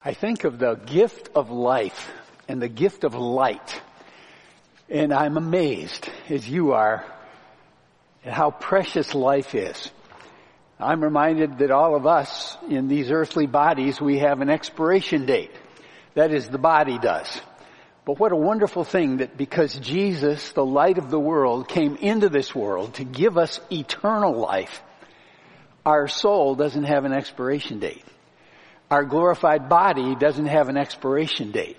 I think of the gift of life and the gift of light, and I'm amazed, as you are, at how precious life is. I'm reminded that all of us in these earthly bodies, we have an expiration date. That is, the body does. But what a wonderful thing that because Jesus, the light of the world, came into this world to give us eternal life, our soul doesn't have an expiration date. Our glorified body doesn't have an expiration date.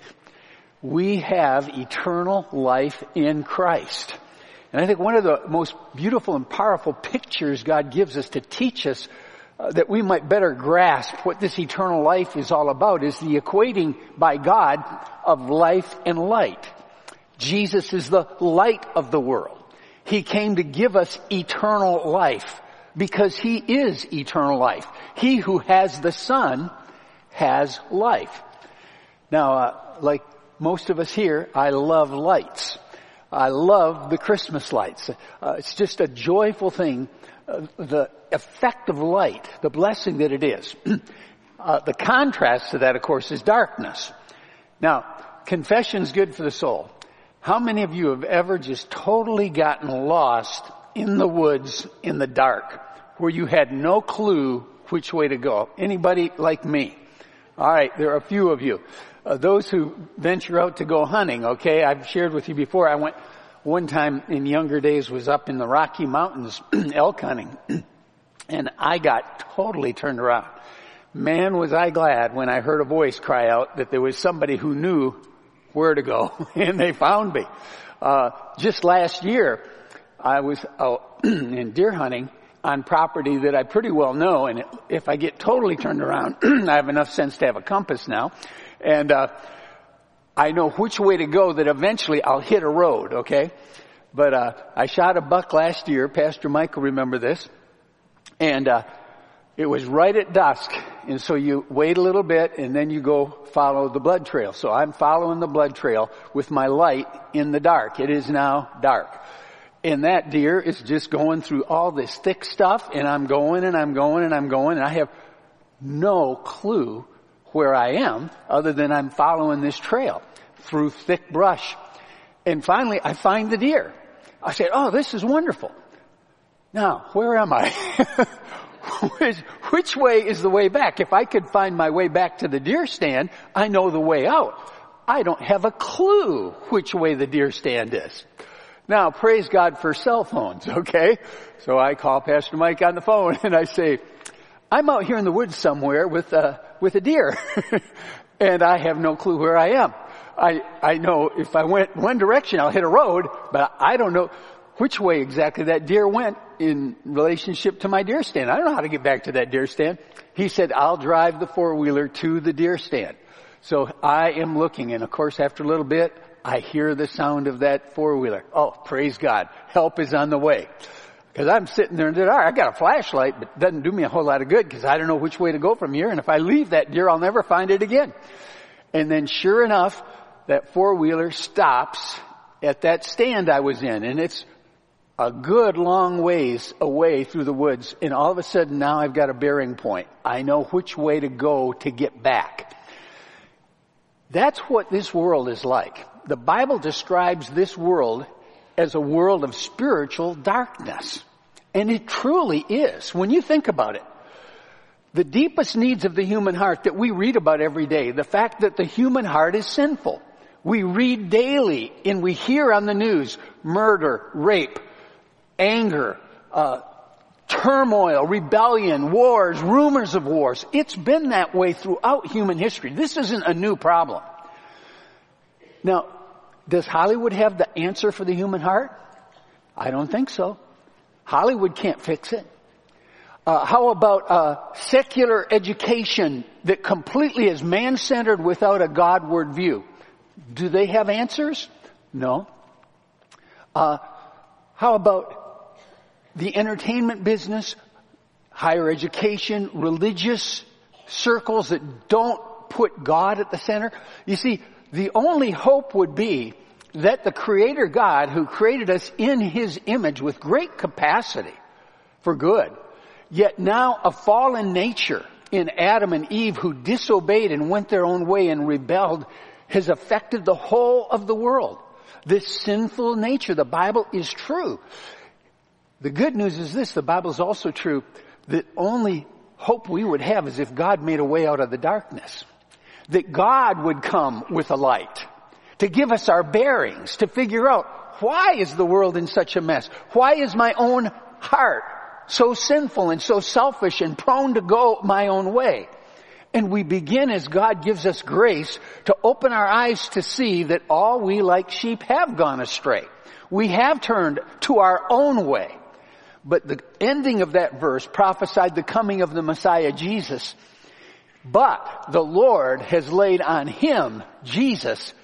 We have eternal life in Christ. And I think one of the most beautiful and powerful pictures God gives us to teach us that we might better grasp what this eternal life is all about is the equating by God of life and light. Jesus is the light of the world. He came to give us eternal life because He is eternal life. He who has the Son has life. Now, like most of us here, I love lights. I love the Christmas lights. It's just a joyful thing, the effect of light, the blessing that it is. The contrast to that, of course, is darkness. Now, confession's good for the soul. How many of you have ever just totally gotten lost in the woods in the dark where you had no clue which way to go? Anybody like me? All right, there are a few of you. Those who venture out to go hunting, okay? I've shared with you before. I went one time in younger days, was up in the Rocky Mountains elk hunting, and I got totally turned around. Man, was I glad when I heard a voice cry out that there was somebody who knew where to go, and they found me. Just last year, I was out in deer hunting on property that I pretty well know, and if I get totally turned around, I have enough sense to have a compass now, and I know which way to go that eventually I'll hit a road, okay? But I shot a buck last year, Pastor Mike will remember this, and it was right at dusk, and so you wait a little bit, and then you go follow the blood trail. So I'm following the blood trail with my light in the dark. It is now dark. And that deer is just going through all this thick stuff, and I'm going, and I'm going, and I'm going, and I have no clue where I am other than I'm following this trail through thick brush. And finally, I find the deer. I said, oh, this is wonderful. Now, where am I? Which way is the way back? If I could find my way back to the deer stand, I know the way out. I don't have a clue which way the deer stand is. Now, praise God for cell phones, okay? So I call Pastor Mike on the phone and I say, I'm out here in the woods somewhere with a deer and I have no clue where I am. I know if I went one direction, I'll hit a road, but I don't know which way exactly that deer went in relationship to my deer stand. I don't know how to get back to that deer stand. He said, I'll drive the four-wheeler to the deer stand. So I am looking, and of course, after a little bit, I hear the sound of that four-wheeler. Oh, praise God. Help is on the way. Because I'm sitting there in the dark. I got a flashlight, but it doesn't do me a whole lot of good because I don't know which way to go from here. And if I leave that deer, I'll never find it again. And then sure enough, that four-wheeler stops at that stand I was in. And it's a good long ways away through the woods. And all of a sudden now I've got a bearing point. I know which way to go to get back. That's what this world is like. The Bible describes this world as a world of spiritual darkness. And it truly is. When you think about it, the deepest needs of the human heart that we read about every day, the fact that the human heart is sinful. We read daily and we hear on the news murder, rape, anger, turmoil, rebellion, wars, rumors of wars. It's been that way throughout human history. This isn't a new problem. Now, does Hollywood have the answer for the human heart? I don't think so. Hollywood can't fix it. How about secular education that completely is man-centered without a Godward view? Do they have answers? No. How about the entertainment business, higher education, religious circles that don't put God at the center? You see, the only hope would be that the Creator God, who created us in His image with great capacity for good, yet now a fallen nature in Adam and Eve who disobeyed and went their own way and rebelled has affected the whole of the world. This sinful nature, the Bible is true. The good news is this, the Bible is also true, that only hope we would have is if God made a way out of the darkness. That God would come with a light to give us our bearings, to figure out why is the world in such a mess? Why is my own heart so sinful and so selfish and prone to go my own way? And we begin as God gives us grace to open our eyes to see that all we like sheep have gone astray. We have turned to our own way. But the ending of that verse prophesied the coming of the Messiah, Jesus. But the Lord has laid on him, Jesus,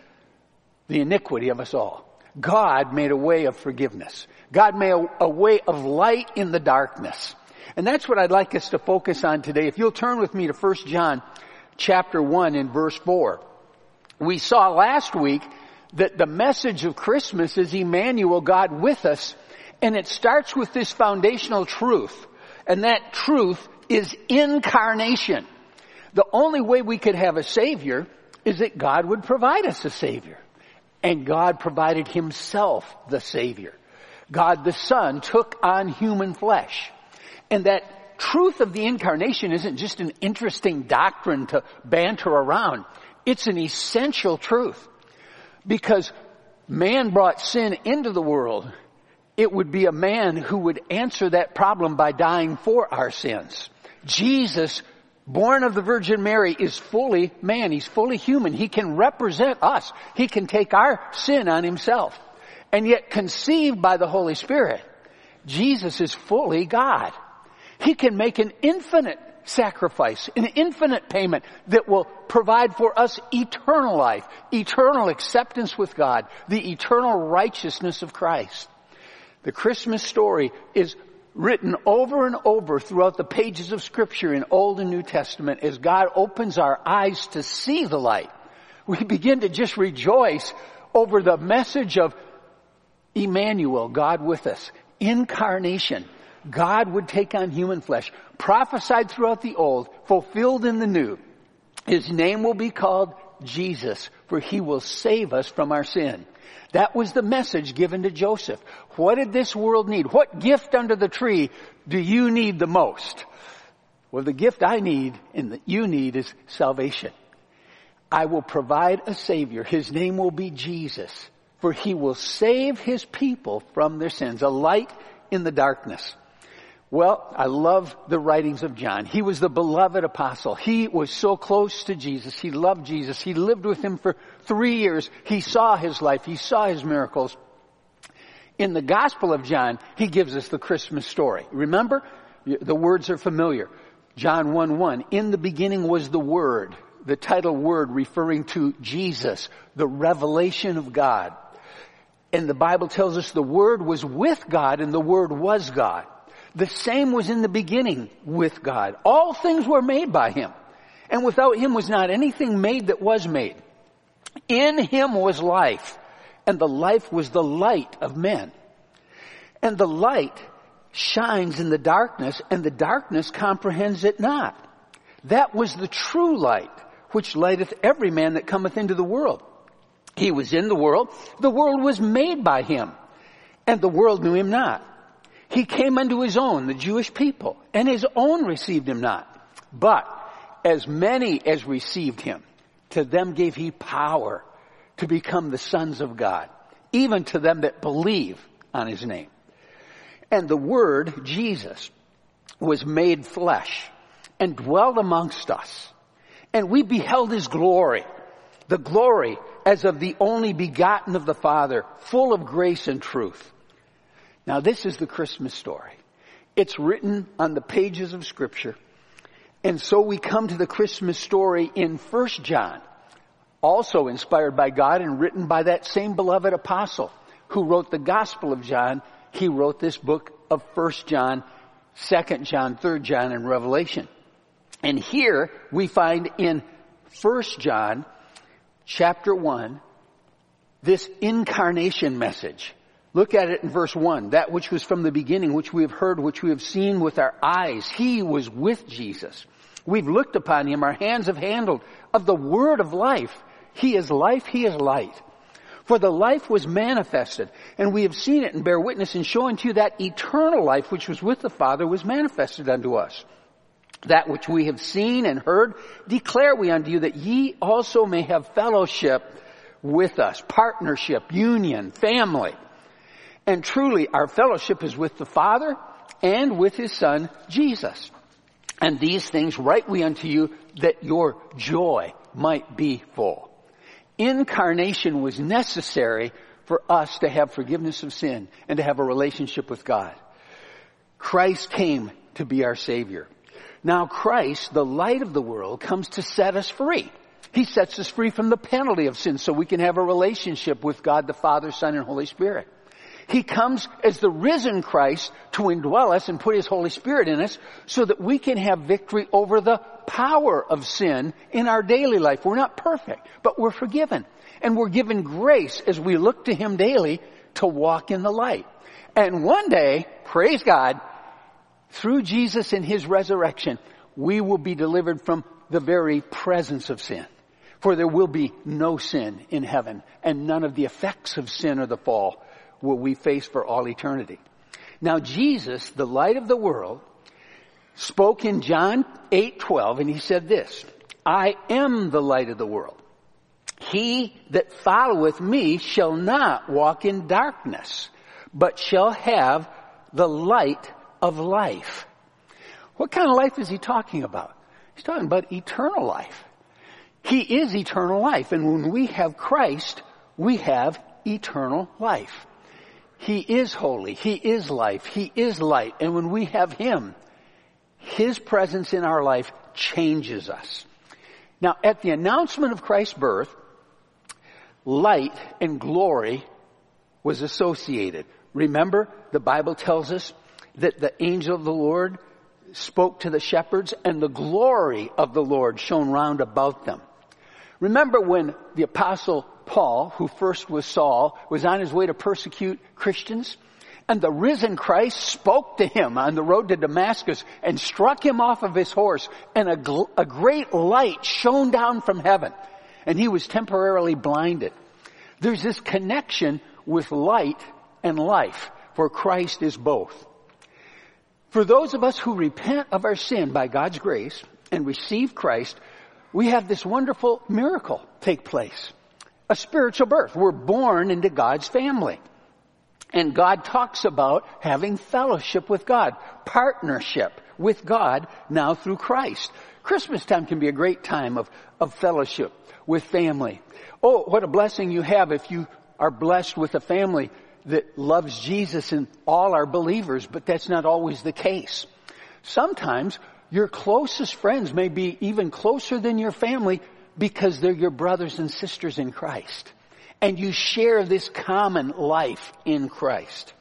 the iniquity of us all. God made a way of forgiveness. God made a way of light in the darkness. And that's what I'd like us to focus on today. If you'll turn with me to 1 John chapter 1 and verse 4. We saw last week that the message of Christmas is Emmanuel, God with us. And it starts with this foundational truth. And that truth is incarnation. The only way we could have a Savior is that God would provide us a Savior. And God provided himself the Savior. God the Son took on human flesh. And that truth of the incarnation isn't just an interesting doctrine to banter around. It's an essential truth. Because man brought sin into the world. It would be a man who would answer that problem by dying for our sins. Jesus, born of the Virgin Mary, is fully man. He's fully human. He can represent us. He can take our sin on himself. And yet conceived by the Holy Spirit, Jesus is fully God. He can make an infinite sacrifice, an infinite payment that will provide for us eternal life, eternal acceptance with God, the eternal righteousness of Christ. The Christmas story is written over and over throughout the pages of Scripture in Old and New Testament as God opens our eyes to see the light. We begin to just rejoice over the message of Emmanuel, God with us. Incarnation. God would take on human flesh. Prophesied throughout the Old, fulfilled in the New. His name will be called Jesus, for he will save us from our sin. That was the message given to Joseph. What did this world need? What gift under the tree do you need the most? Well, the gift I need and that you need is salvation. I will provide a Savior. His name will be Jesus, for he will save his people from their sins, a light in the darkness. Well, I love the writings of John. He was the beloved apostle. He was so close to Jesus. He loved Jesus. He lived with him for 3 years. He saw his life. He saw his miracles. In the Gospel of John, he gives us the Christmas story. Remember? The words are familiar. John 1:1. In the beginning was the Word. The title Word referring to Jesus, the revelation of God. And the Bible tells us the Word was with God and the Word was God. The same was in the beginning with God. All things were made by him. And without him was not anything made that was made. In him was life. And the life was the light of men. And the light shines in the darkness, and the darkness comprehends it not. That was the true light, which lighteth every man that cometh into the world. He was in the world was made by him, and the world knew him not. He came unto his own, the Jewish people, and his own received him not. But as many as received him, to them gave he power to become the sons of God, even to them that believe on his name. And the Word, Jesus, was made flesh and dwelt amongst us. And we beheld his glory, the glory as of the only begotten of the Father, full of grace and truth. Now this is the Christmas story. It's written on the pages of Scripture. And so we come to the Christmas story in 1 John, also inspired by God and written by that same beloved apostle who wrote the Gospel of John. He wrote this book of 1 John, 2 John, 3 John, and Revelation. And here we find in 1 John chapter 1 this incarnation message. Look at it in verse 1. That which was from the beginning, which we have heard, which we have seen with our eyes. He was with Jesus. We've looked upon him, our hands have handled of the word of life. He is life, he is light. For the life was manifested, and we have seen it and bear witness in showing to you that eternal life which was with the Father was manifested unto us. That which we have seen and heard declare we unto you, that ye also may have fellowship with us, partnership, union, family. And truly our fellowship is with the Father and with his Son, Jesus. And these things write we unto you, that your joy might be full. Incarnation was necessary for us to have forgiveness of sin and to have a relationship with God. Christ came to be our Savior. Now Christ, the light of the world, comes to set us free. He sets us free from the penalty of sin so we can have a relationship with God the Father, Son, and Holy Spirit. He comes as the risen Christ to indwell us and put his Holy Spirit in us so that we can have victory over the power of sin in our daily life. We're not perfect, but we're forgiven. And we're given grace as we look to him daily to walk in the light. And one day, praise God, through Jesus and his resurrection, we will be delivered from the very presence of sin. For there will be no sin in heaven, and none of the effects of sin or the fall will we face for all eternity. Now Jesus, the light of the world, spoke in John 8:12, and he said this, I am the light of the world. He that followeth me shall not walk in darkness, but shall have the light of life. What kind of life is he talking about? He's talking about eternal life. He is eternal life, and when we have Christ, we have eternal life. He is holy. He is life. He is light. And when we have him, his presence in our life changes us. Now, at the announcement of Christ's birth, light and glory was associated. Remember, the Bible tells us that the angel of the Lord spoke to the shepherds, and the glory of the Lord shone round about them. Remember when the apostle Paul, who first was Saul, was on his way to persecute Christians, and the risen Christ spoke to him on the road to Damascus and struck him off of his horse, and a great light shone down from heaven, and he was temporarily blinded. There's this connection with light and life, for Christ is both. For those of us who repent of our sin by God's grace and receive Christ, we have this wonderful miracle take place. A spiritual birth. We're born into God's family. And God talks about having fellowship with God, partnership with God now through Christ. Christmas time can be a great time of fellowship with family. Oh, what a blessing you have if you are blessed with a family that loves Jesus, and all are believers, but that's not always the case. Sometimes your closest friends may be even closer than your family because they're your brothers and sisters in Christ. And you share this common life in Christ.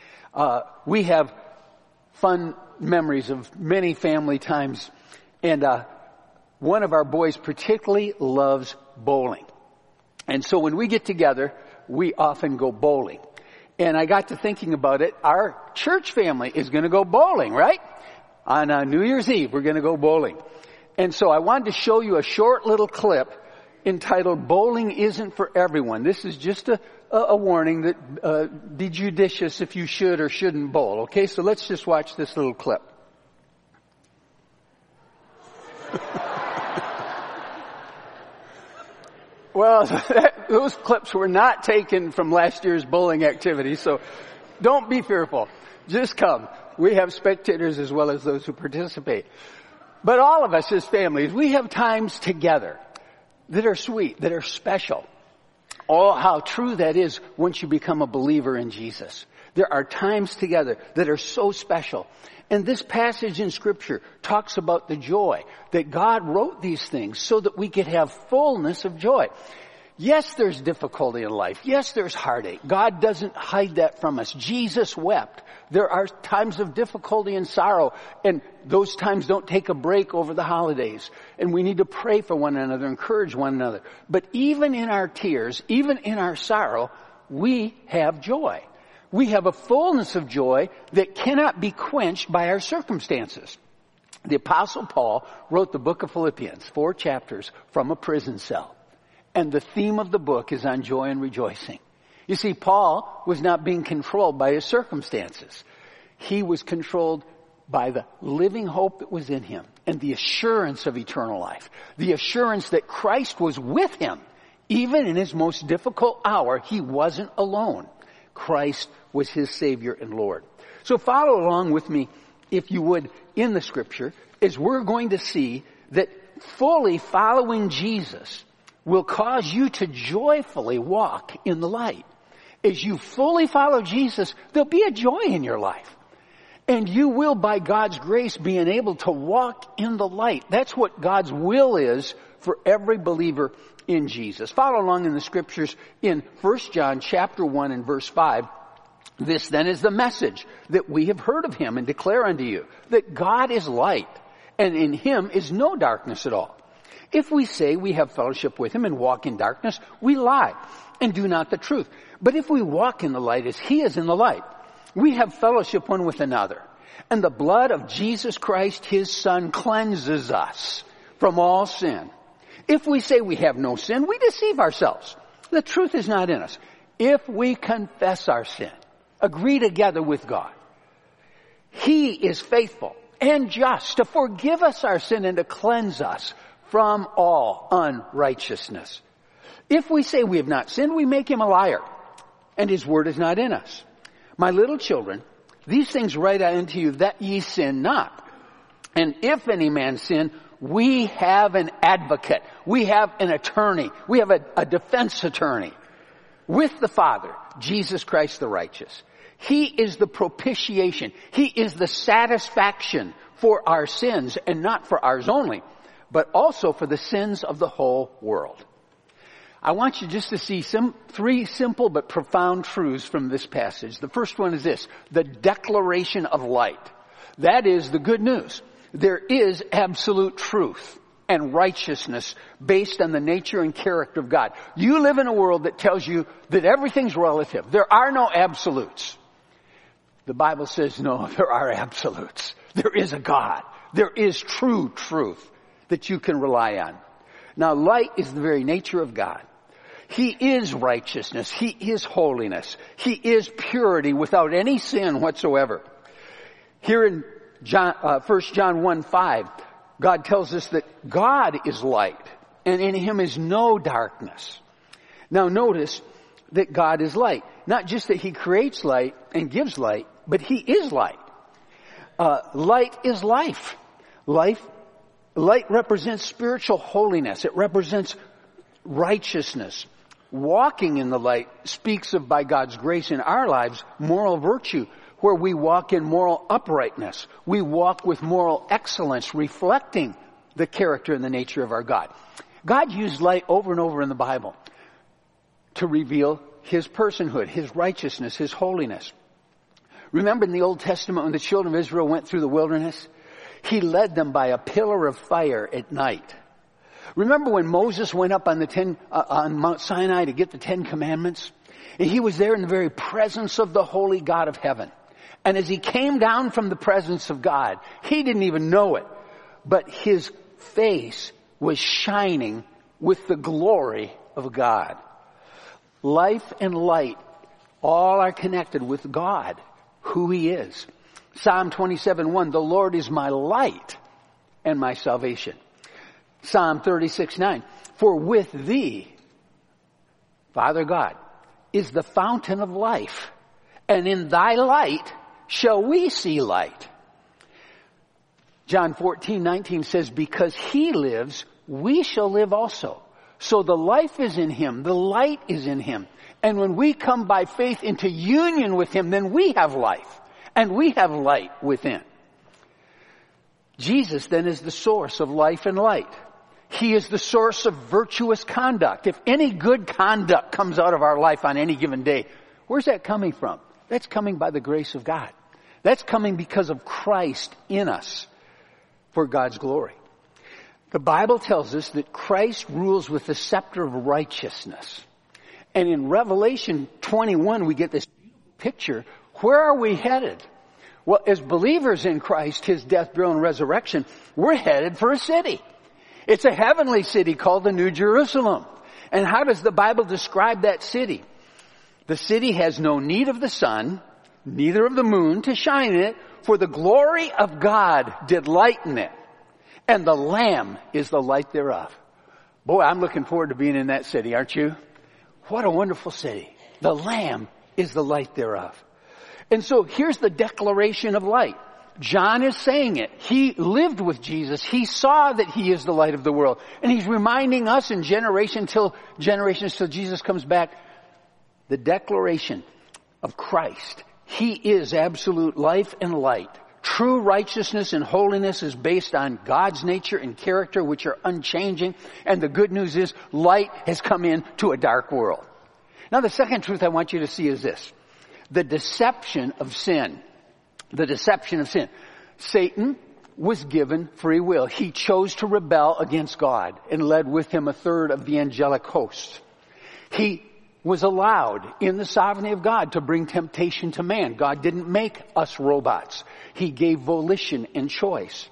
We have fun memories of many family times. And one of our boys particularly loves bowling. And so when we get together, we often go bowling. And I got to thinking about it. Our church family is going to go bowling, right? On New Year's Eve, we're going to go bowling. And so I wanted to show you a short little clip entitled, Bowling Isn't for Everyone. This is just a warning that be judicious if you should or shouldn't bowl. Okay, so let's just watch this little clip. Well, those clips were not taken from last year's bowling activity, so don't be fearful. Just come. We have spectators as well as those who participate. But all of us as families, we have times together that are sweet, that are special. Oh, how true that is once you become a believer in Jesus. There are times together that are so special. And this passage in Scripture talks about the joy, that God wrote these things so that we could have fullness of joy. Yes, there's difficulty in life. Yes, there's heartache. God doesn't hide that from us. Jesus wept. There are times of difficulty and sorrow, and those times don't take a break over the holidays. And we need to pray for one another, encourage one another. But even in our tears, even in our sorrow, we have joy. We have a fullness of joy that cannot be quenched by our circumstances. The Apostle Paul wrote the book of Philippians, 4 chapters from a prison cell. And the theme of the book is on joy and rejoicing. You see, Paul was not being controlled by his circumstances. He was controlled by the living hope that was in him and the assurance of eternal life. The assurance that Christ was with him. Even in his most difficult hour, he wasn't alone. Christ was his Savior and Lord. So follow along with me, if you would, in the Scripture, as we're going to see that fully following Jesus will cause you to joyfully walk in the light. As you fully follow Jesus, there'll be a joy in your life. And you will, by God's grace, be enabled to walk in the light. That's what God's will is for every believer in Jesus. Follow along in the Scriptures in 1 John chapter 1 and verse 5. This then is the message that we have heard of him and declare unto you, that God is light, and in him is no darkness at all. If we say we have fellowship with him and walk in darkness, we lie and do not the truth. But if we walk in the light as he is in the light, we have fellowship one with another. And the blood of Jesus Christ, his Son, cleanses us from all sin. If we say we have no sin, we deceive ourselves. The truth is not in us. If we confess our sin, agree together with God, he is faithful and just to forgive us our sin and to cleanse us from all unrighteousness. If we say we have not sinned, we make him a liar, and his word is not in us. My little children, these things write I unto you, that ye sin not. And if any man sin, we have an advocate. We have an attorney. We have a defense attorney with the Father, Jesus Christ the righteous. He is the propitiation. He is the satisfaction for our sins, and not for ours only, but also for the sins of the whole world. I want you just to see three simple but profound truths from this passage. The first one is this: the declaration of light. That is the good news. There is absolute truth and righteousness based on the nature and character of God. You live in a world that tells you that everything's relative. There are no absolutes. The Bible says, no, there are absolutes. There is a God. There is true truth that you can rely on. Now, light is the very nature of God. He is righteousness. He is holiness. He is purity without any sin whatsoever. Here in 1 John 1:5, God tells us that God is light, and in him is no darkness. Now notice that God is light. Not just that he creates light and gives light, but he is light. Light is life. Light represents spiritual holiness. It represents righteousness. Walking in the light speaks of, by God's grace in our lives, moral virtue, where we walk in moral uprightness. We walk with moral excellence, reflecting the character and the nature of our God. God used light over and over in the Bible to reveal his personhood, his righteousness, his holiness. Remember in the Old Testament when the children of Israel went through the wilderness? He led them by a pillar of fire at night. Remember when Moses went up on Mount Sinai to get the 10 Commandments? And he was there in the very presence of the holy God of heaven. And as he came down from the presence of God, he didn't even know it, but his face was shining with the glory of God. Life and light all are connected with God, who he is. Psalm 27:1, the Lord is my light and my salvation. Psalm 36:9, for with thee, Father God, is the fountain of life, and in thy light shall we see light. John 14:19 says, because he lives, we shall live also. So the life is in him, the light is in him. And when we come by faith into union with him, then we have life, and we have light within. Jesus then is the source of life and light. He is the source of virtuous conduct. If any good conduct comes out of our life on any given day, where's that coming from? That's coming by the grace of God. That's coming because of Christ in us for God's glory. The Bible tells us that Christ rules with the scepter of righteousness. And in Revelation 21, we get this picture. Where are we headed? Well, as believers in Christ, his death, burial, and resurrection, we're headed for a city. It's a heavenly city called the New Jerusalem. And how does the Bible describe that city? The city has no need of the sun, neither of the moon to shine in it, for the glory of God did lighten it, and the Lamb is the light thereof. Boy, I'm looking forward to being in that city, aren't you? What a wonderful city. The Lamb is the light thereof. And so here's the declaration of light. John is saying it. He lived with Jesus. He saw that he is the light of the world. And he's reminding us in generations till Jesus comes back, the declaration of Christ. He is absolute life and light. True righteousness and holiness is based on God's nature and character, which are unchanging. And the good news is light has come into a dark world. Now the second truth I want you to see is this. The deception of sin. The deception of sin. Satan was given free will. He chose to rebel against God and led with him a third of the angelic host. He was allowed in the sovereignty of God to bring temptation to man. God didn't make us robots. He gave volition and choice.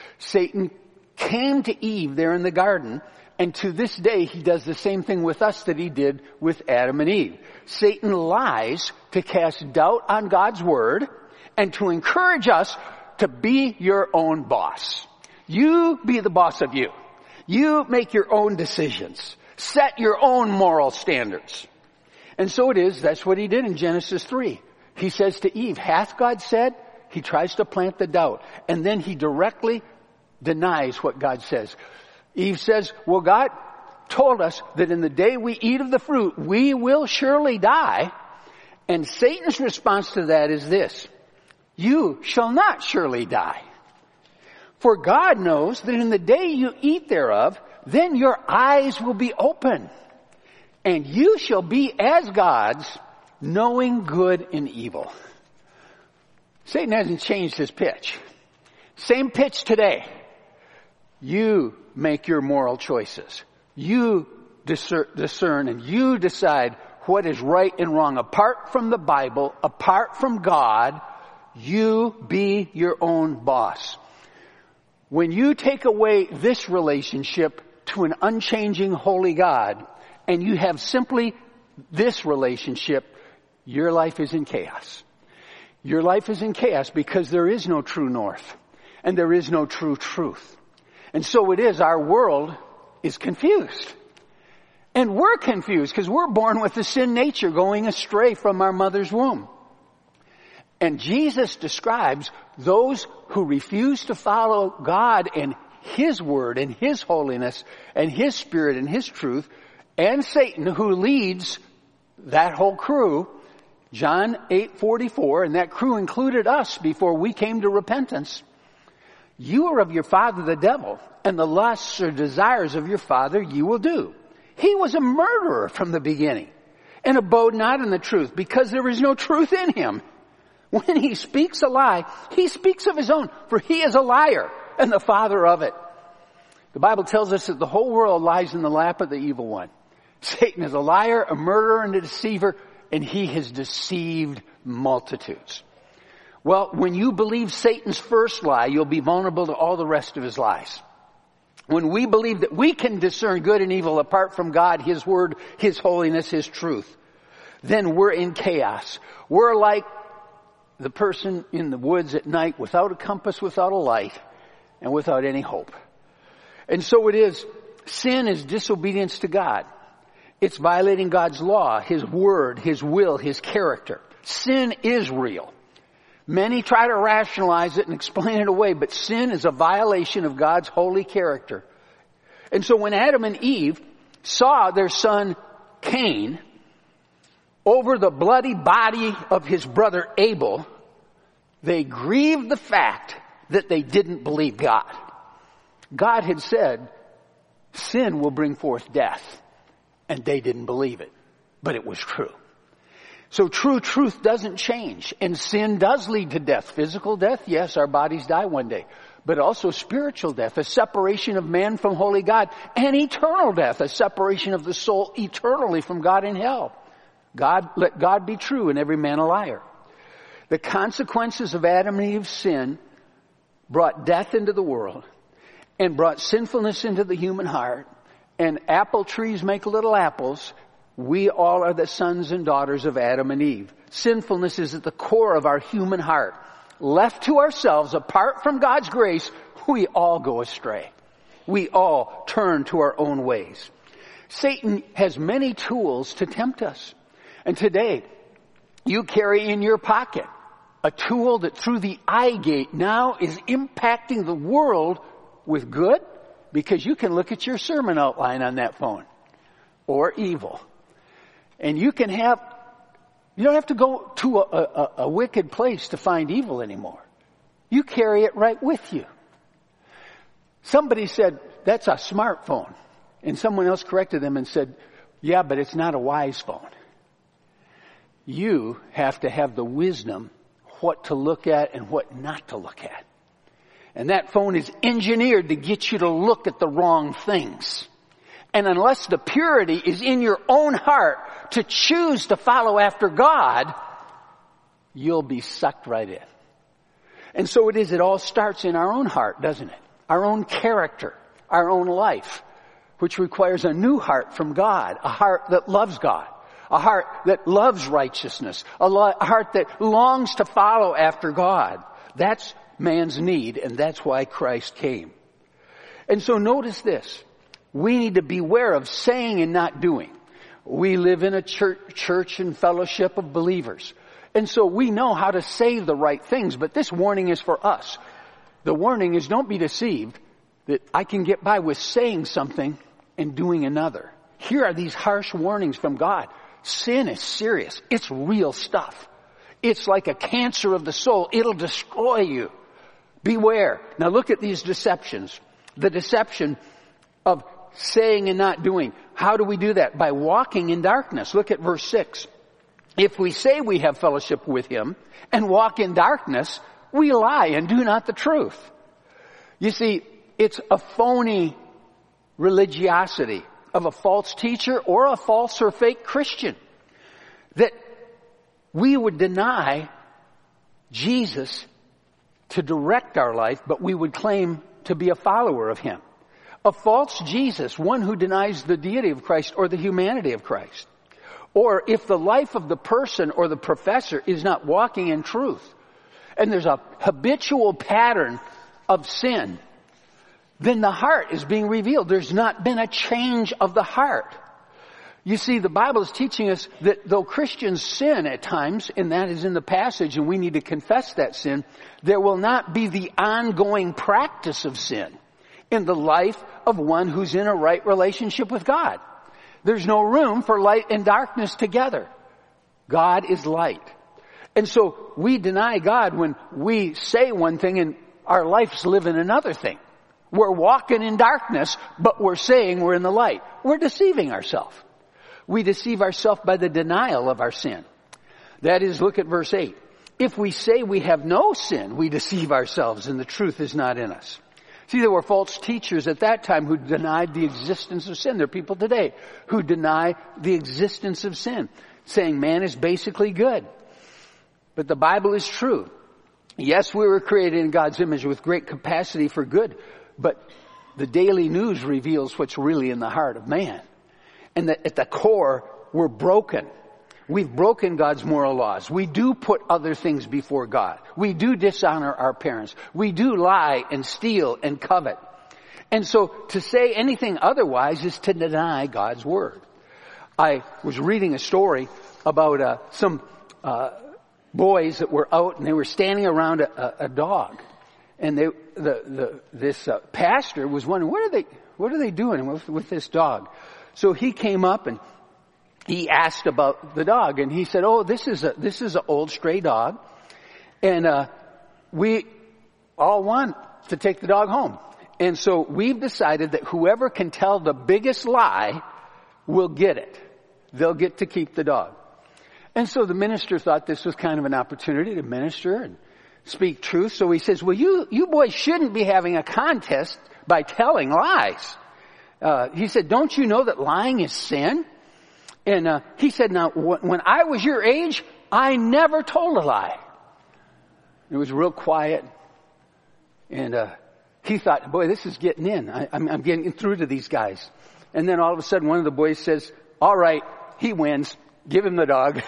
Satan came to Eve there in the garden, and to this day he does the same thing with us that he did with Adam and Eve. Satan lies to cast doubt on God's word and to encourage us to be your own boss. You be the boss of you. You make your own decisions. Set your own moral standards. And so it is, that's what he did in Genesis 3. He says to Eve, hath God said? He tries to plant the doubt. And then he directly denies what God says. Eve says, well, God told us that in the day we eat of the fruit, we will surely die. And Satan's response to that is this. You shall not surely die. For God knows that in the day you eat thereof, then your eyes will be open, and you shall be as gods, knowing good and evil. Satan hasn't changed his pitch. Same pitch today. You make your moral choices. You discern and you decide what is right and wrong. Apart from the Bible, apart from God, you be your own boss. When you take away this relationship to an unchanging holy God, and you have simply this relationship, your life is in chaos. Your life is in chaos because there is no true north, and there is no true truth. And so it is, our world is confused. And we're confused because we're born with a sin nature going astray from our mother's womb. And Jesus describes those who refuse to follow God and his word and his holiness and his spirit and his truth, and Satan who leads that whole crew, John 8:44, and that crew included us before we came to repentance. You are of your father the devil, and the lusts or desires of your father you will do. He was a murderer from the beginning and abode not in the truth, because there is no truth in him. When he speaks a lie, he speaks of his own, for he is a liar and the father of it. The Bible tells us that the whole world lies in the lap of the evil one. Satan is a liar, a murderer, and a deceiver, and he has deceived multitudes. Well, when you believe Satan's first lie, you'll be vulnerable to all the rest of his lies. When we believe that we can discern good and evil apart from God, his word, his holiness, his truth, then we're in chaos. We're like the person in the woods at night without a compass, without a light, and without any hope. And so it is, sin is disobedience to God. It's violating God's law, his word, his will, his character. Sin is real. Many try to rationalize it and explain it away, but sin is a violation of God's holy character. And so when Adam and Eve saw their son Cain over the bloody body of his brother Abel, they grieved the fact that they didn't believe God. God had said, sin will bring forth death, and they didn't believe it, but it was true. So true truth doesn't change, and sin does lead to death. Physical death, yes, our bodies die one day, but also spiritual death, a separation of man from holy God, and eternal death, a separation of the soul eternally from God in hell. Let God be true and every man a liar. The consequences of Adam and Eve's sin brought death into the world and brought sinfulness into the human heart. And apple trees make little apples. We all are the sons and daughters of Adam and Eve. Sinfulness is at the core of our human heart. Left to ourselves, apart from God's grace, we all go astray. We all turn to our own ways. Satan has many tools to tempt us. And today, you carry in your pocket a tool that through the eye gate now is impacting the world with good, because you can look at your sermon outline on that phone, or evil. And you don't have to go to a wicked place to find evil anymore. You carry it right with you. Somebody said, that's a smartphone. And someone else corrected them and said, yeah, but it's not a wise phone. You have to have the wisdom what to look at and what not to look at. And that phone is engineered to get you to look at the wrong things. And unless the purity is in your own heart to choose to follow after God, you'll be sucked right in. And so it all starts in our own heart, doesn't it? Our own character, our own life, which requires a new heart from God, a heart that loves God, a heart that loves righteousness, a heart that longs to follow after God. That's man's need, and that's why Christ came. And so notice this. We need to beware of saying and not doing. We live in a church and fellowship of believers. And so we know how to say the right things, but this warning is for us. The warning is, don't be deceived that I can get by with saying something and doing another. Here are these harsh warnings from God. Sin is serious. It's real stuff. It's like a cancer of the soul. It'll destroy you. Beware. Now look at these deceptions. The deception of saying and not doing. How do we do that? By walking in darkness. Look at verse 6. If we say we have fellowship with him and walk in darkness, we lie and do not the truth. You see, it's a phony religiosity of a false teacher or a false or fake Christian that we would deny Jesus to direct our life, but we would claim to be a follower of him. A false Jesus, one who denies the deity of Christ or the humanity of Christ. Or if the life of the person or the professor is not walking in truth, and there's a habitual pattern of sin, then the heart is being revealed. There's not been a change of the heart. You see, the Bible is teaching us that though Christians sin at times, and that is in the passage, and we need to confess that sin, there will not be the ongoing practice of sin in the life of one who's in a right relationship with God. There's no room for light and darkness together. God is light. And so we deny God when we say one thing and our life's living another thing. We're walking in darkness, but we're saying we're in the light. We're deceiving ourselves. We deceive ourselves by the denial of our sin. That is, look at verse 8. If we say we have no sin, we deceive ourselves and the truth is not in us. See, there were false teachers at that time who denied the existence of sin. There are people today who deny the existence of sin, saying man is basically good. But the Bible is true. Yes, we were created in God's image with great capacity for good, but the daily news reveals what's really in the heart of man. And that at the core, we're broken. We've broken God's moral laws. We do put other things before God. We do dishonor our parents. We do lie and steal and covet. And so to say anything otherwise is to deny God's word. I was reading a story about some boys that were out and they were standing around a dog. And this pastor was wondering, what are they doing with this dog? So he came up and he asked about the dog, and he said, "Oh, this is an old stray dog, and we all want to take the dog home. And so we've decided that whoever can tell the biggest lie will get it. They'll get to keep the dog." And so the minister thought this was kind of an opportunity to minister and speak truth. So he says, "Well, you boys shouldn't be having a contest by telling lies." He said, "Don't you know that lying is sin?" And he said, "Now, when I was your age, I never told a lie." It was real quiet. And he thought, boy, this is getting in. I'm getting through to these guys. And then all of a sudden one of the boys says, all right, he wins. Give him the dog.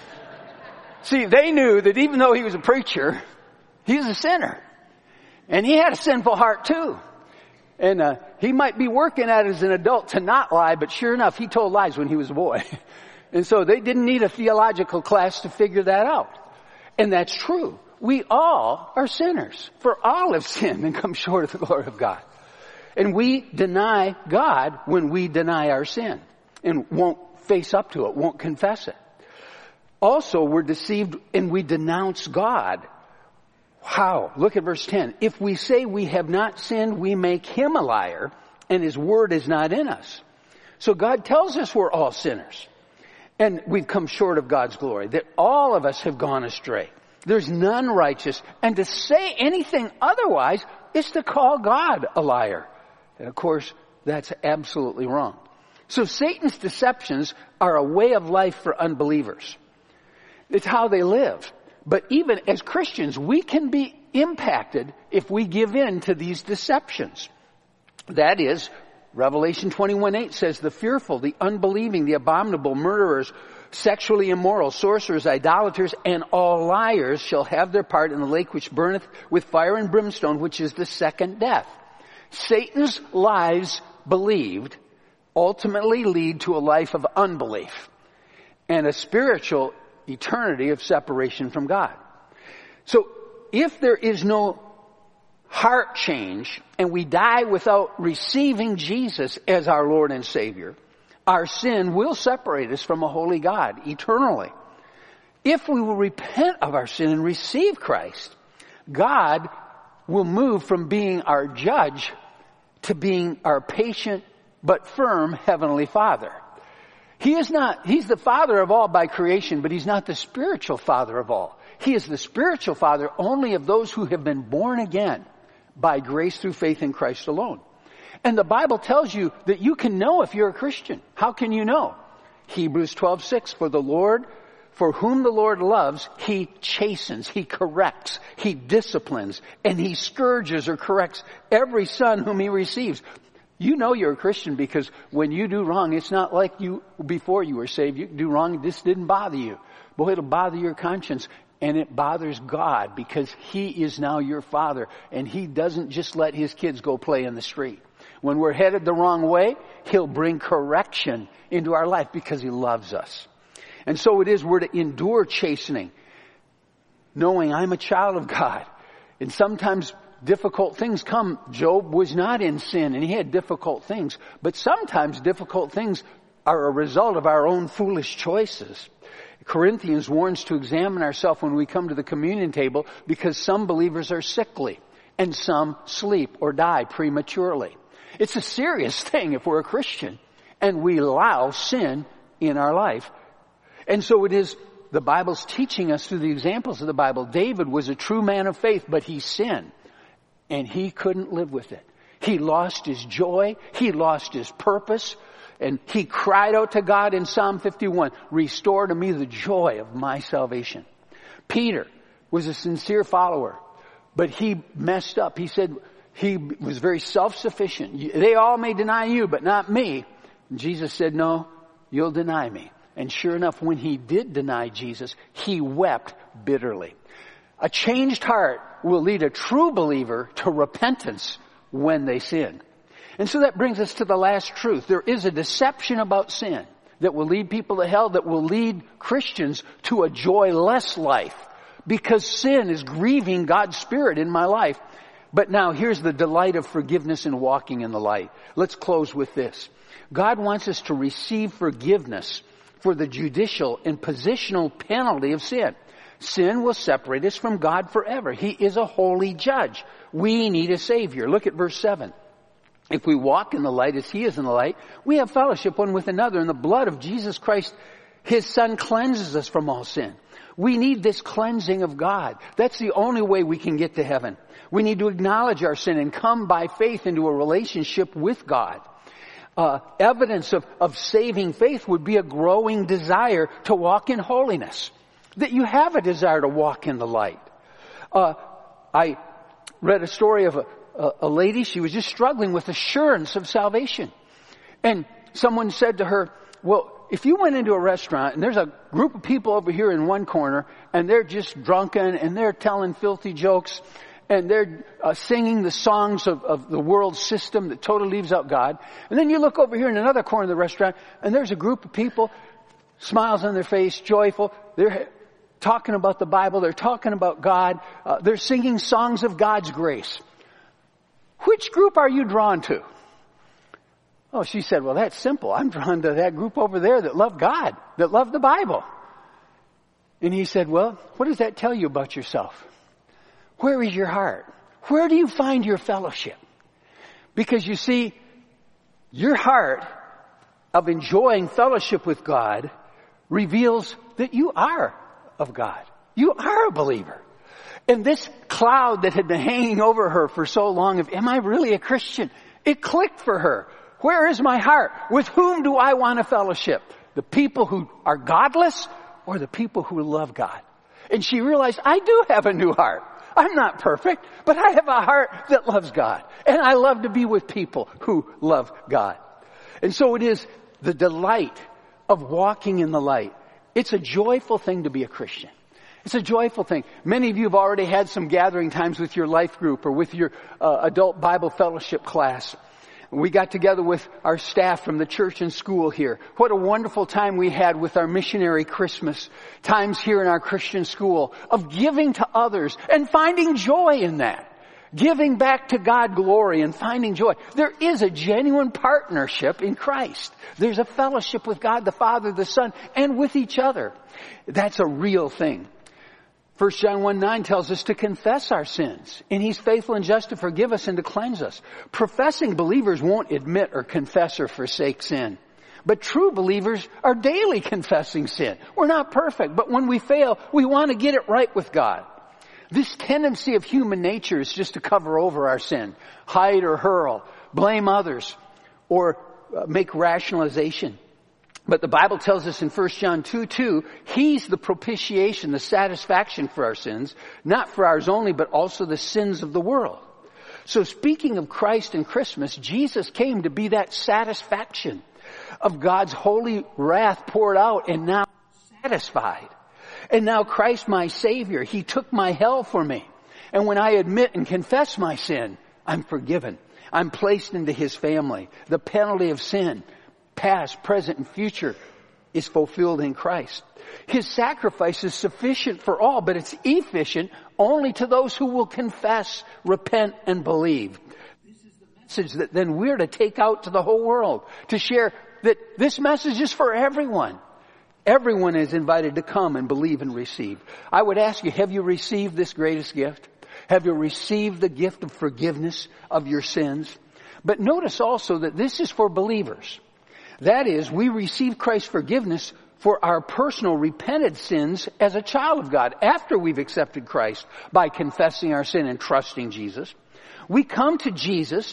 See, they knew that even though he was a preacher, he was a sinner. And he had a sinful heart too. And he might be working at it as an adult to not lie, but sure enough, he told lies when he was a boy. And so they didn't need a theological class to figure that out. And that's true. We all are sinners. For all have sinned and come short of the glory of God. And we deny God when we deny our sin and won't face up to it, won't confess it. Also, we're deceived and we denounce God. How? Look at verse 10. If we say we have not sinned, we make him a liar, and his word is not in us. So God tells us we're all sinners. And we've come short of God's glory. That all of us have gone astray. There's none righteous. And to say anything otherwise is to call God a liar. And of course, that's absolutely wrong. So Satan's deceptions are a way of life for unbelievers. It's how they live. But even as Christians, we can be impacted if we give in to these deceptions. That is, Revelation 21:8 says, the fearful, the unbelieving, the abominable, murderers, sexually immoral, sorcerers, idolaters, and all liars shall have their part in the lake which burneth with fire and brimstone, which is the second death. Satan's lies believed ultimately lead to a life of unbelief and a spiritual eternity of separation from God. So if there is no heart change and we die without receiving Jesus as our Lord and Savior, our sin will separate us from a holy God eternally. If we will repent of our sin and receive Christ, God will move from being our judge to being our patient but firm Heavenly Father. He's the Father of all by creation, but He's not the spiritual Father of all. He is the spiritual Father only of those who have been born again by grace through faith in Christ alone. And the Bible tells you that you can know if you're a Christian. How can you know? Hebrews 12:6, for whom the Lord loves, He chastens, He corrects, He disciplines, and He scourges or corrects every son whom He receives. You know you're a Christian because when you do wrong, it's not like you before you were saved. You do wrong, this didn't bother you. Boy, it'll bother your conscience. And it bothers God because He is now your Father. And He doesn't just let His kids go play in the street. When we're headed the wrong way, He'll bring correction into our life because He loves us. And so it is we're to endure chastening, knowing I'm a child of God. And sometimes difficult things come. Job was not in sin and he had difficult things. But sometimes difficult things are a result of our own foolish choices. Corinthians warns to examine ourselves when we come to the communion table because some believers are sickly and some sleep or die prematurely. It's a serious thing if we're a Christian and we allow sin in our life. And so it is, the Bible's teaching us through the examples of the Bible. David was a true man of faith, but he sinned and he couldn't live with it. He lost his joy. He lost his purpose. And he cried out to God in Psalm 51, restore to me the joy of my salvation. Peter was a sincere follower, but he messed up. He said he was very self-sufficient. They all may deny you, but not me. And Jesus said, no, you'll deny me. And sure enough, when he did deny Jesus, he wept bitterly. A changed heart will lead a true believer to repentance when they sin. And so that brings us to the last truth. There is a deception about sin that will lead people to hell, that will lead Christians to a joyless life because sin is grieving God's Spirit in my life. But now here's the delight of forgiveness and walking in the light. Let's close with this. God wants us to receive forgiveness for the judicial and positional penalty of sin. Sin will separate us from God forever. He is a holy judge. We need a Savior. Look at verse 7. If we walk in the light as He is in the light, we have fellowship one with another, and the blood of Jesus Christ, His Son, cleanses us from all sin. We need this cleansing of God. That's the only way we can get to heaven. We need to acknowledge our sin and come by faith into a relationship with God. Evidence of saving faith would be a growing desire to walk in holiness. That you have a desire to walk in the light. I read a story of a lady. She was just struggling with assurance of salvation. And someone said to her, well, if you went into a restaurant and there's a group of people over here in one corner and they're just drunken and they're telling filthy jokes and they're singing the songs of the world system that totally leaves out God. And then you look over here in another corner of the restaurant and there's a group of people, smiles on their face, joyful. They're talking about the Bible. They're talking about God. They're singing songs of God's grace. Which group are you drawn to? Oh, she said, well, that's simple. I'm drawn to that group over there that love God, that love the Bible. And he said, well, what does that tell you about yourself? Where is your heart? Where do you find your fellowship? Because you see, your heart of enjoying fellowship with God reveals that you are of God. You are a believer. And this cloud that had been hanging over her for so long of, am I really a Christian? It clicked for her. Where is my heart? With whom do I want to fellowship? The people who are godless or the people who love God? And she realized, I do have a new heart. I'm not perfect, but I have a heart that loves God. And I love to be with people who love God. And so it is the delight of walking in the light. It's a joyful thing to be a Christian. It's a joyful thing. Many of you have already had some gathering times with your life group or with your adult Bible fellowship class. We got together with our staff from the church and school here. What a wonderful time we had with our missionary Christmas times here in our Christian school of giving to others and finding joy in that. Giving back to God glory and finding joy. There is a genuine partnership in Christ. There's a fellowship with God the Father, the Son, and with each other. That's a real thing. 1 John 1:9 tells us to confess our sins, and He's faithful and just to forgive us and to cleanse us. Professing believers won't admit or confess or forsake sin. But true believers are daily confessing sin. We're not perfect, but when we fail, we want to get it right with God. This tendency of human nature is just to cover over our sin, hide or hurl, blame others, or make rationalization. But the Bible tells us in 1 John 2:2, He's the propitiation, the satisfaction for our sins, not for ours only, but also the sins of the world. So speaking of Christ and Christmas, Jesus came to be that satisfaction of God's holy wrath poured out and now satisfied. And now Christ, my Savior, He took my hell for me. And when I admit and confess my sin, I'm forgiven. I'm placed into His family. The penalty of sin, past, present, and future, is fulfilled in Christ. His sacrifice is sufficient for all, but it's efficient only to those who will confess, repent, and believe. This is the message that then we're to take out to the whole world, to share that this message is for everyone. Everyone is invited to come and believe and receive. I would ask you, have you received this greatest gift? Have you received the gift of forgiveness of your sins? But notice also that this is for believers. That is, we receive Christ's forgiveness for our personal repented sins as a child of God after we've accepted Christ by confessing our sin and trusting Jesus. We come to Jesus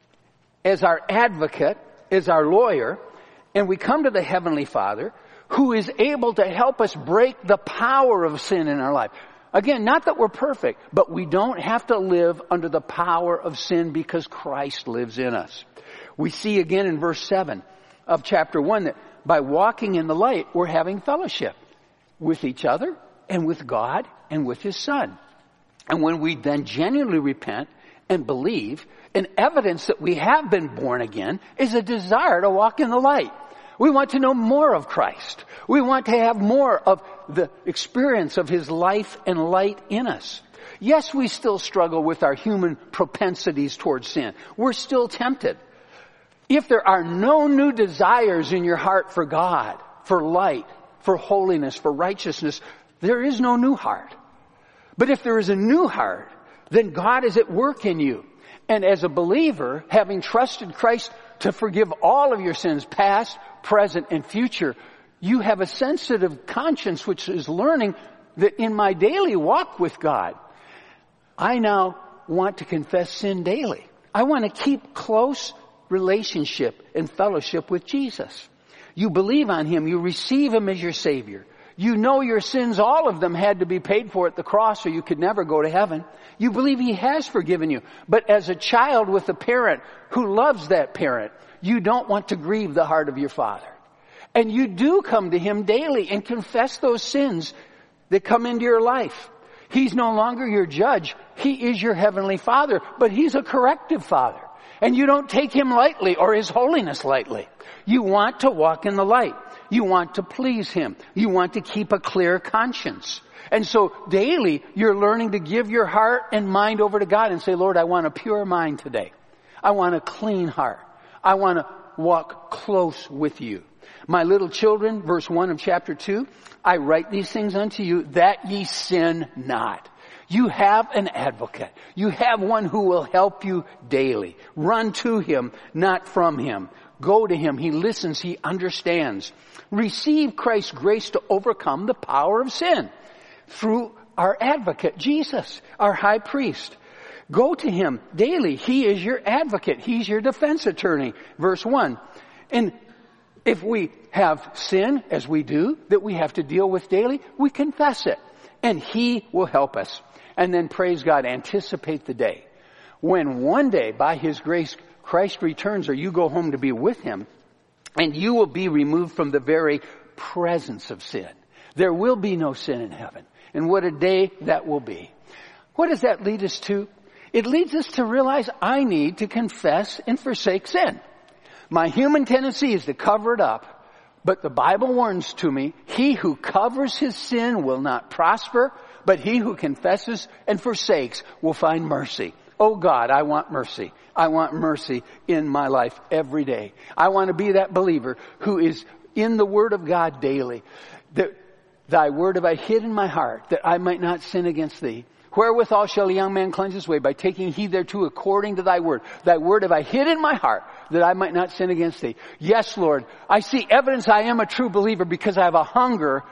as our advocate, as our lawyer, and we come to the Heavenly Father who is able to help us break the power of sin in our life. Again, not that we're perfect, but we don't have to live under the power of sin because Christ lives in us. We see again in verse 7 of chapter 1 that by walking in the light, we're having fellowship with each other and with God and with His Son. And when we then genuinely repent and believe, an evidence that we have been born again is a desire to walk in the light. We want to know more of Christ. We want to have more of the experience of His life and light in us. Yes, we still struggle with our human propensities towards sin. We're still tempted. If there are no new desires in your heart for God, for light, for holiness, for righteousness, there is no new heart. But if there is a new heart, then God is at work in you. And as a believer, having trusted Christ to forgive all of your sins, past, present, and future, you have a sensitive conscience which is learning that in my daily walk with God, I now want to confess sin daily. I want to keep close relationship and fellowship with Jesus. You believe on Him. You receive Him as your Savior. You know your sins, all of them, had to be paid for at the cross or you could never go to heaven. You believe He has forgiven you. But as a child with a parent who loves that parent, you don't want to grieve the heart of your Father. And you do come to Him daily and confess those sins that come into your life. He's no longer your judge. He is your Heavenly Father, but He's a corrective Father. And you don't take Him lightly or His holiness lightly. You want to walk in the light. You want to please Him. You want to keep a clear conscience. And so daily you're learning to give your heart and mind over to God and say, Lord, I want a pure mind today. I want a clean heart. I want to walk close with you. My little children, verse 1 of chapter 2, I write these things unto you that ye sin not. You have an advocate. You have one who will help you daily. Run to Him, not from Him. Go to Him. He listens. He understands. Receive Christ's grace to overcome the power of sin through our advocate, Jesus, our high priest. Go to Him daily. He is your advocate. He's your defense attorney. Verse 1. And if we have sin, as we do, that we have to deal with daily, we confess it. And He will help us. And then, praise God, anticipate the day when one day, by His grace, Christ returns or you go home to be with Him, and you will be removed from the very presence of sin. There will be no sin in heaven. And what a day that will be. What does that lead us to? It leads us to realize I need to confess and forsake sin. My human tendency is to cover it up. But the Bible warns to me, he who covers his sin will not prosper, but he who confesses and forsakes will find mercy. Oh God, I want mercy. I want mercy in my life every day. I want to be that believer who is in the Word of God daily. Thy word have I hid in my heart, that I might not sin against thee. Wherewithal shall a young man cleanse his way? By taking heed thereto according to thy word. Thy word have I hid in my heart, that I might not sin against thee. Yes, Lord, I see evidence I am a true believer because I have a hunger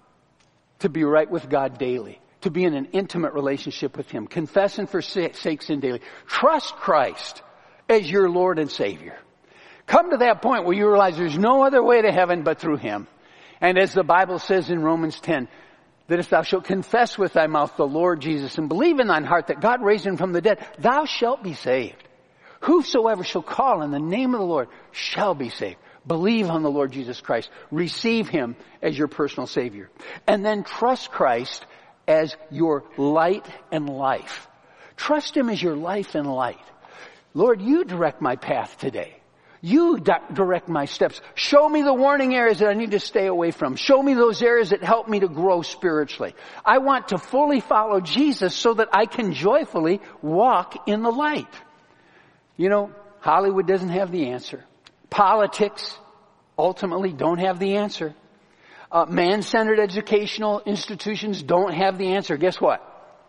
to be right with God daily, to be in an intimate relationship with Him. Confess and forsake sin daily. Trust Christ as your Lord and Savior. Come to that point where you realize there's no other way to heaven but through Him. And as the Bible says in Romans 10, that if thou shalt confess with thy mouth the Lord Jesus and believe in thine heart that God raised Him from the dead, thou shalt be saved. Whosoever shall call on the name of the Lord shall be saved. Believe on the Lord Jesus Christ. Receive Him as your personal Savior. And then trust Christ as your light and life. Trust Him as your life and light. Lord, you direct my path today. You direct my steps. Show me the warning areas that I need to stay away from. Show me those areas that help me to grow spiritually. I want to fully follow Jesus so that I can joyfully walk in the light. You know, Hollywood doesn't have the answer. Politics ultimately don't have the answer. Man-centered educational institutions don't have the answer. Guess what?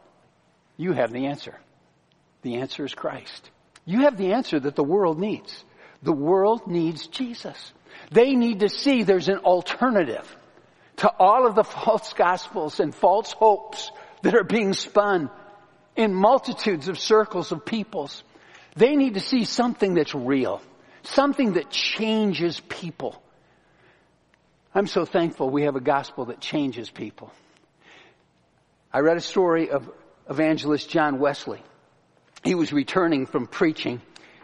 You have the answer. The answer is Christ. You have the answer that the world needs. The world needs Jesus. They need to see there's an alternative to all of the false gospels and false hopes that are being spun in multitudes of circles of peoples. They need to see something that's real, something that changes people. I'm so thankful we have a gospel that changes people. I read a story of evangelist John Wesley. He was returning from preaching,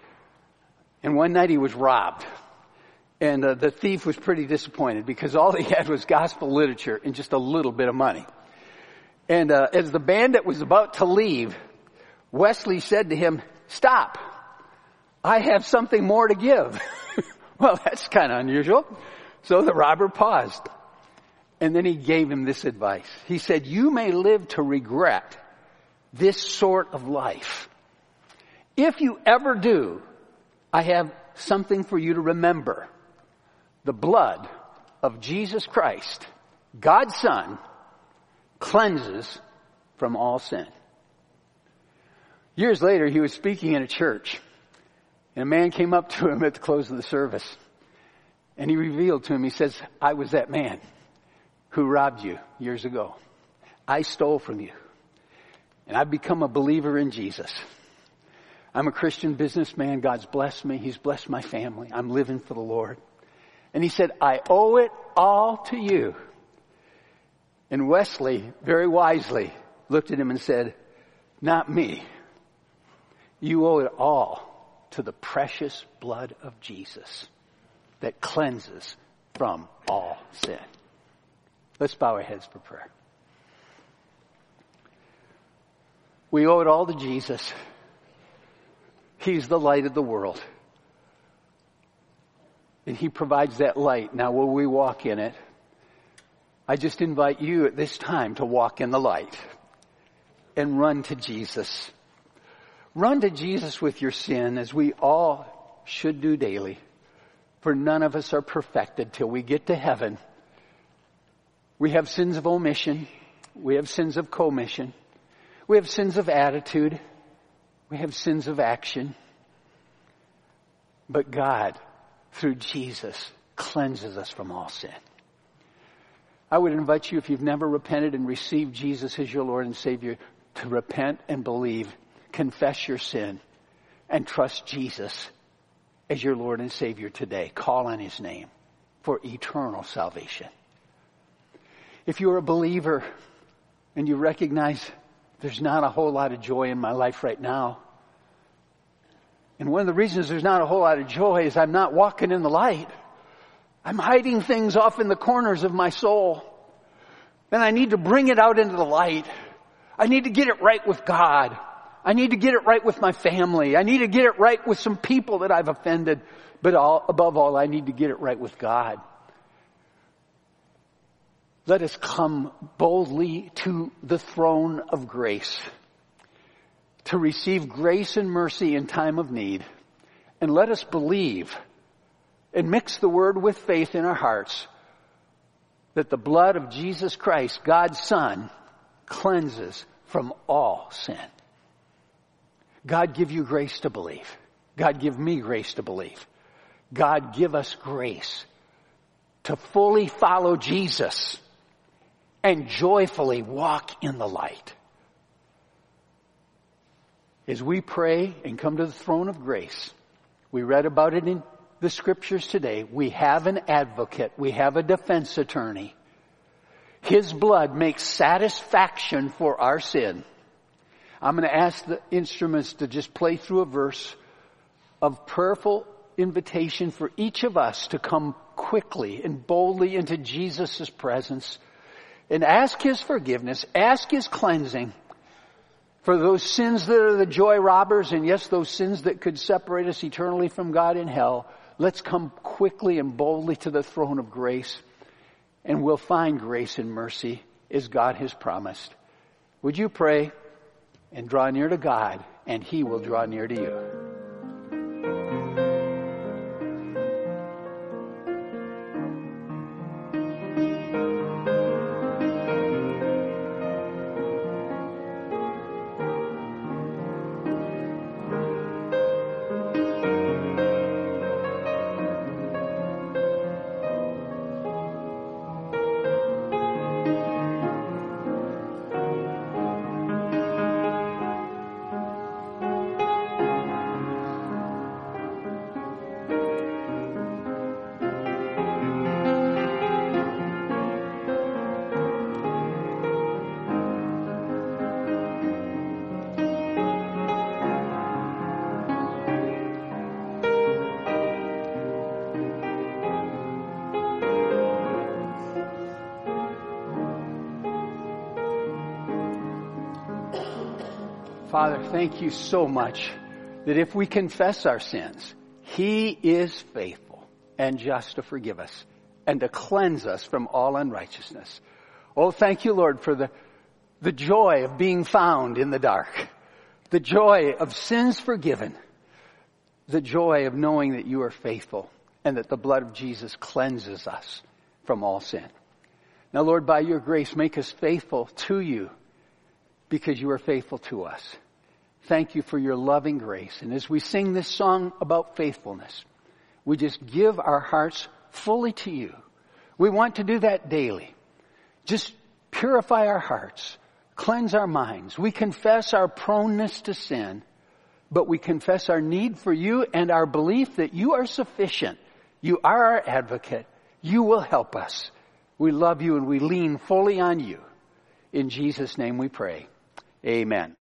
and one night he was robbed. And the thief was pretty disappointed because all he had was gospel literature and just a little bit of money. And as the bandit was about to leave, Wesley said to him, "Stop. I have something more to give." Well, that's kind of unusual. So the robber paused. And then he gave him this advice. He said, "You may live to regret this sort of life. If you ever do, I have something for you to remember. The blood of Jesus Christ, God's Son, cleanses from all sin." Years later, he was speaking in a church, and a man came up to him at the close of the service, and he revealed to him, he says, "I was that man who robbed you years ago. I stole from you, and I've become a believer in Jesus. I'm a Christian businessman. God's blessed me. He's blessed my family. I'm living for the Lord." And he said, "I owe it all to you. And Wesley, very wisely, looked at him and said, "Not me. You owe it all to the precious blood of Jesus that cleanses from all sin." Let's bow our heads for prayer. We owe it all to Jesus. He's the light of the world. And He provides that light. Now, will we walk in it? I just invite you at this time to walk in the light and run to Jesus. Run to Jesus with your sin, as we all should do daily. For none of us are perfected till we get to heaven. We have sins of omission. We have sins of commission. We have sins of attitude. We have sins of action. But God, through Jesus, cleanses us from all sin. I would invite you, if you've never repented and received Jesus as your Lord and Savior, to repent and believe, confess your sin, and trust Jesus as your Lord and Savior today. Call on His name for eternal salvation. If you're a believer and you recognize there's not a whole lot of joy in my life right now, and one of the reasons there's not a whole lot of joy is I'm not walking in the light. I'm hiding things off in the corners of my soul. Then I need to bring it out into the light. I need to get it right with God. I need to get it right with my family. I need to get it right with some people that I've offended. But above all, I need to get it right with God. Let us come boldly to the throne of grace to receive grace and mercy in time of need. And let us believe and mix the word with faith in our hearts that the blood of Jesus Christ, God's Son, cleanses from all sin. God give you grace to believe. God give me grace to believe. God give us grace to fully follow Jesus and joyfully walk in the light. As we pray and come to the throne of grace, we read about it in the scriptures today. We have an advocate. We have a defense attorney. His blood makes satisfaction for our sin. I'm going to ask the instruments to just play through a verse of prayerful invitation for each of us to come quickly and boldly into Jesus' presence and ask His forgiveness, ask His cleansing for those sins that are the joy robbers, and yes, those sins that could separate us eternally from God in hell. Let's come quickly and boldly to the throne of grace, and we'll find grace and mercy as God has promised. Would you pray and draw near to God, and He will draw near to you. Father, thank you so much that if we confess our sins, He is faithful and just to forgive us and to cleanse us from all unrighteousness. Oh, thank you, Lord, for the joy of being found in the dark, the joy of sins forgiven, the joy of knowing that you are faithful and that the blood of Jesus cleanses us from all sin. Now, Lord, by your grace, make us faithful to you because you are faithful to us. Thank you for your loving grace. And as we sing this song about faithfulness, we just give our hearts fully to you. We want to do that daily. Just purify our hearts, cleanse our minds. We confess our proneness to sin, but we confess our need for you and our belief that you are sufficient. You are our advocate. You will help us. We love you and we lean fully on you. In Jesus' name we pray. Amen.